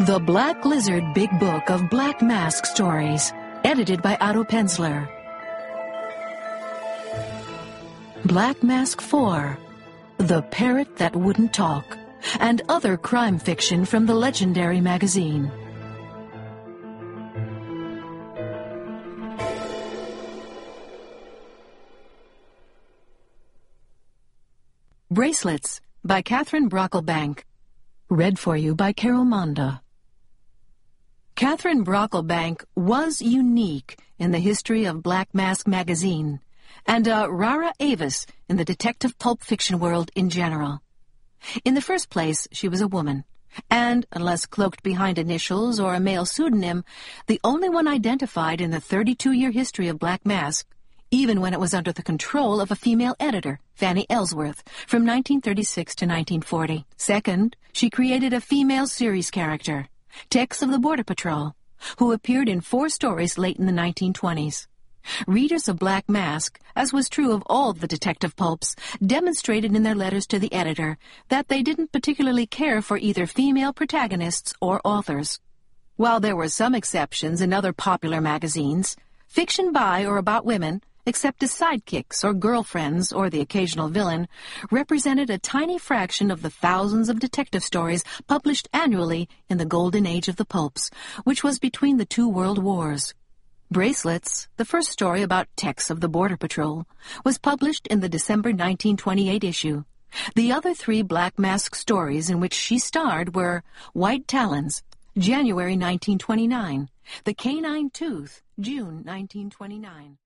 The Black Lizard Big Book of Black Mask Stories, edited by Otto Penzler. Black Mask 4, The Parrot That Wouldn't Talk, and other crime fiction from the legendary magazine. Bracelets by Catherine Brocklebank. Read for you by Carol Monda. Catherine Brocklebank was unique in the history of Black Mask magazine, and a rara avis in the detective pulp fiction world in general. In the first place, she was a woman, and, unless cloaked behind initials or a male pseudonym, the only one identified in the 32-year history of Black Mask, even when it was under the control of a female editor, Fanny Ellsworth, from 1936 to 1940. Second, she created a female series character, Tex of the Border Patrol, who appeared in 4 stories late in the 1920s. Readers of Black Mask, as was true of all the detective pulps, demonstrated in their letters to the editor that they didn't particularly care for either female protagonists or authors. While there were some exceptions in other popular magazines, fiction by or about women, except as sidekicks or girlfriends or the occasional villain, represented a tiny fraction of the thousands of detective stories published annually in the golden age of the pulps, which was between the 2 world wars. Bracelets, the first story about Tex of the Border Patrol, was published in the December 1928 issue. The other 3 Black Mask stories in which she starred were White Talons, January 1929, The Canine Tooth, June 1929.